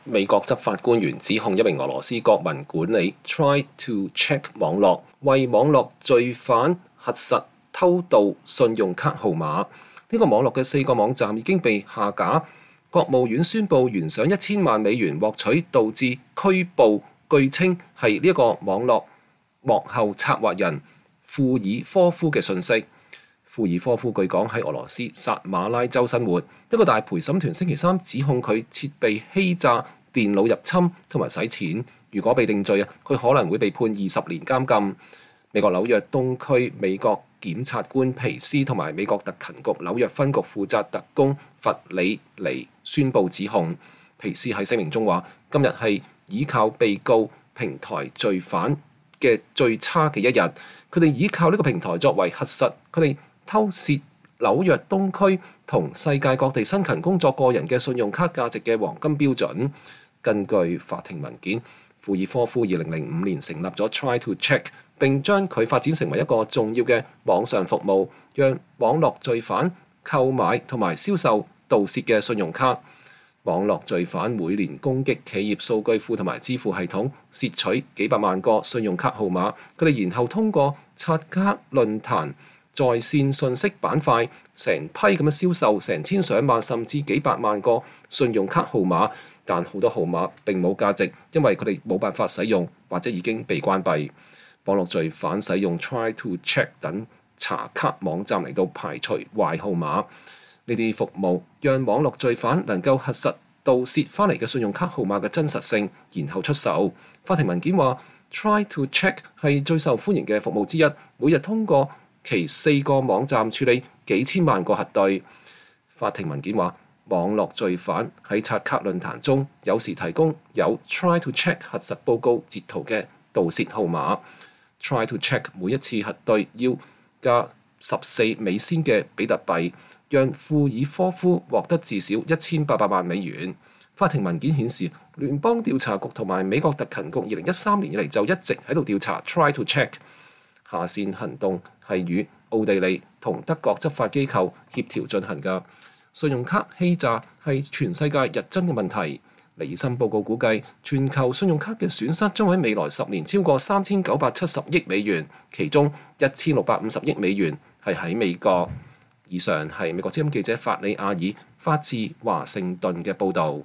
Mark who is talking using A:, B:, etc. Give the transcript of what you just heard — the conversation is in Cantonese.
A: 美國執法官員指控一名俄羅斯國民管理 Try2Check 網絡為網絡罪犯核實偷盜信用卡號碼。呢個網絡嘅4個網站已經被下架。國務院宣布懸賞1000萬美元獲取導致拘捕，據稱係呢一個網絡幕後策劃人庫爾科夫嘅訊息。庫爾科夫據講喺俄羅斯薩馬拉州生活。一個大陪審團星期三指控佢設備欺詐、電腦入侵同埋洗錢。如果被定罪佢可能會被判20年監禁。美國紐約東區美國檢察官皮斯同埋美國特勤局紐約分局負責特工弗里尼宣布指控。皮斯喺聲明中話：今日係依靠被告平台罪犯嘅最差嘅一日。佢哋依靠呢個平台作為核實佢哋偷竊紐約東區同世界各地辛勤工作個人嘅信用卡價值嘅黃金標準。根據法庭文件，庫爾科夫2005年成立咗 Try2Check， 並將佢發展成為一個重要嘅網上服務，讓網絡罪犯購買同埋銷售盜竊嘅信用卡。網絡罪犯每年攻擊企業數據庫同埋支付系統，竊取幾百萬個信用卡號碼。佢哋然後通過刷卡論壇、在線信息板塊成批咁樣銷售成千上萬甚至幾百萬個信用卡號碼，但好多號碼並冇價值，因為佢哋冇辦法使用或者已經被關閉。網絡罪犯使用 Try2Check 等查卡網站嚟到排除壞號碼。呢啲服務讓網絡罪犯能夠核實盜竊翻嚟嘅信用卡號碼嘅真實性，然後出售。法庭文件話 Try2Check 係最受歡迎嘅服務之一，每日通過其4個網站處理幾千萬個核對。法庭文件話，網絡罪犯喺刷卡論壇中有時提供有 Try2Check 核實報告截圖嘅盜竊號碼。Try2Check 每一次核對要加14美仙嘅比特幣，讓庫爾科夫獲得至少1800萬美元。法庭文件顯示，聯邦調查局同埋美國特勤局2013年以嚟就一直喺度調查 Try2Check。下線行動係與奧地利同德國執法機構協調進行嘅。信用卡欺詐係全世界日增嘅問題。尼爾森報告估計，全球信用卡嘅損失將喺未來10年超過3970億美元，其中1650億美元係喺美國。以上係美國之音記者法里亞爾發自華盛頓嘅報導。